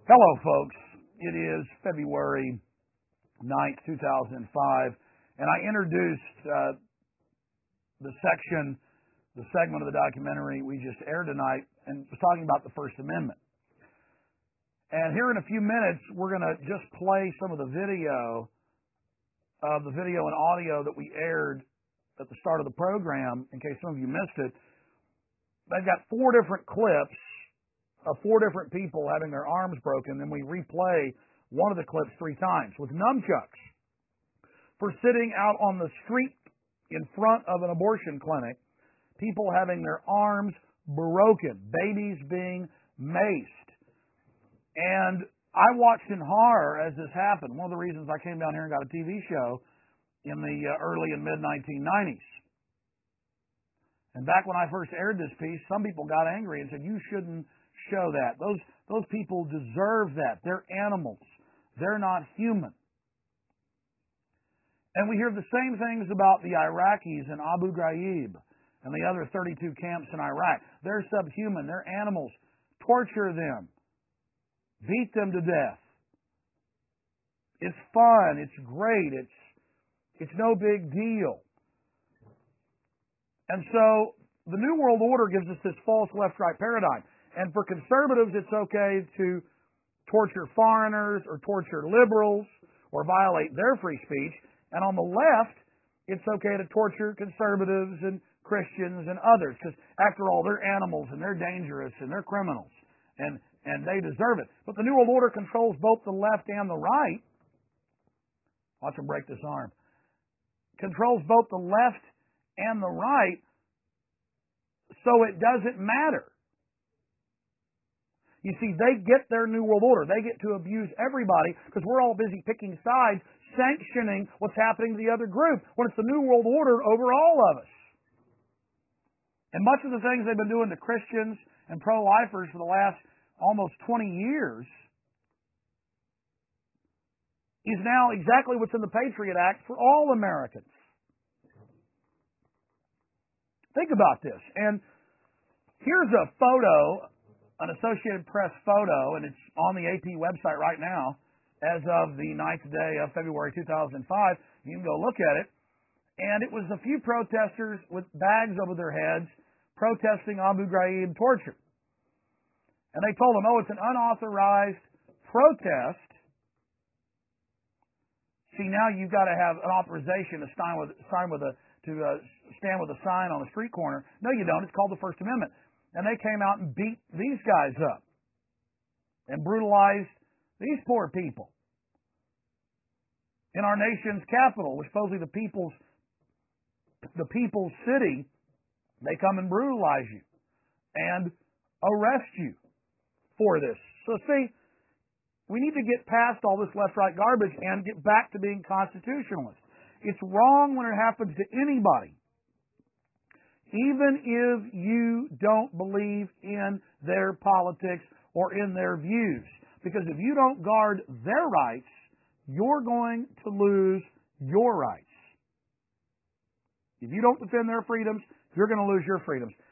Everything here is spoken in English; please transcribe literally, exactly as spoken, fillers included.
Hello, folks. It is February ninth, two thousand five, and I introduced uh, the section, the segment of the documentary we just aired tonight, and was talking about the First Amendment. And here in a few minutes, we're going to just play some of the video of the video and audio that we aired at the start of the program, in case some of you missed it. They've got four different clips of four different people having their arms broken, and we replay one of the clips three times with nunchucks for sitting out on the street in front of an abortion clinic, people having their arms broken, babies being maced. And I watched in horror as this happened. One of the reasons I came down here and got a T V show in the uh, early and mid nineteen nineties. And back when I first aired this piece, some people got angry and said, you shouldn't show that. Those, those people deserve that. They're animals. They're not human. And we hear the same things about the Iraqis in Abu Ghraib and the other thirty-two camps in Iraq. They're subhuman. They're animals. Torture them. Beat them to death. It's fun. It's great. It's, it's no big deal. And so the New World Order gives us this false left-right paradigm. And for conservatives, it's okay to torture foreigners or torture liberals or violate their free speech. And on the left, it's okay to torture conservatives and Christians and others, because after all, they're animals and they're dangerous and they're criminals and, and they deserve it. But the New World Order controls both the left and the right. Watch him break this arm. Controls both the left and the right, so it doesn't matter. You see, they get their New World Order. They get to abuse everybody because we're all busy picking sides, sanctioning what's happening to the other group, when it's the New World Order over all of us. And much of the things they've been doing to Christians and pro-lifers for the last almost twenty years is now exactly what's in the Patriot Act for all Americans. Think about this. And here's a photo, an Associated Press photo, and it's on the A P website right now as of the ninth day of February two thousand five. You can go look at it. And it was a few protesters with bags over their heads protesting Abu Ghraib torture. And they told them, oh, it's an unauthorized protest. See, now you've got to have an authorization to sign with, sign with a to uh, stand with a sign on a street corner. No, you don't. It's called the First Amendment. And they came out and beat these guys up and brutalized these poor people. In our nation's capital, which supposedly the people's the people's city, they come and brutalize you and arrest you for this. So see, we need to get past all this left-right garbage and get back to being constitutionalists. It's wrong when it happens to anybody, even if you don't believe in their politics or in their views. Because if you don't guard their rights, you're going to lose your rights. If you don't defend their freedoms, you're going to lose your freedoms.